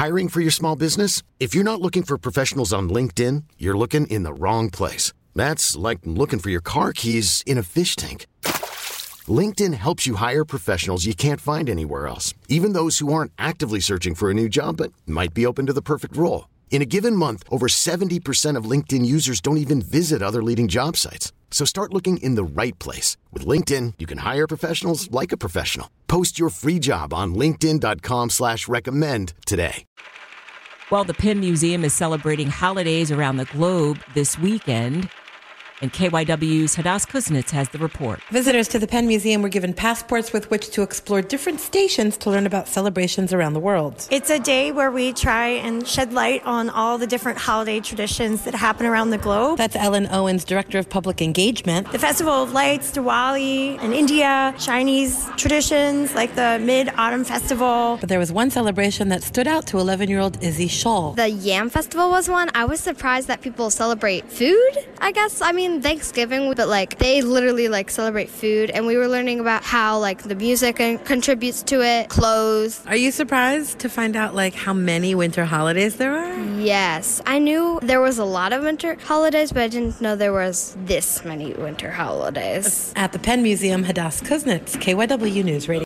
Hiring for your small business? If you're not looking for professionals on LinkedIn, you're looking in the wrong place. That's like looking for your car keys in a fish tank. LinkedIn helps you hire professionals you can't find anywhere else, even those who aren't actively searching for a new job but might be open to the perfect role. In a given month, over 70% of LinkedIn users don't even visit other leading job sites. So start looking in the right place. With LinkedIn, you can hire professionals like a professional. Post your free job on linkedin.com/recommend today. Well, the Penn Museum is celebrating holidays around the globe this weekend. And KYW's Hadas Kuznits has the report. Visitors to the Penn Museum were given passports with which to explore different stations to learn about celebrations around the world. It's a day where we try and shed light on all the different holiday traditions that happen around the globe. That's Ellen Owens, Director of Public Engagement. The Festival of Lights, Diwali in India, Chinese traditions like the Mid-Autumn Festival. But there was one celebration that stood out to 11-year-old Izzy Scholl. The Yam Festival was one. I was surprised that people celebrate food, I guess. I mean, Thanksgiving, but they literally celebrate food, and we were learning about how the music contributes to it, clothes. Are you surprised to find out how many winter holidays there are? Yes, I knew there was a lot of winter holidays, but I didn't know there was this many winter holidays. At the Penn Museum, Hadas Kuznits, KYW News Radio.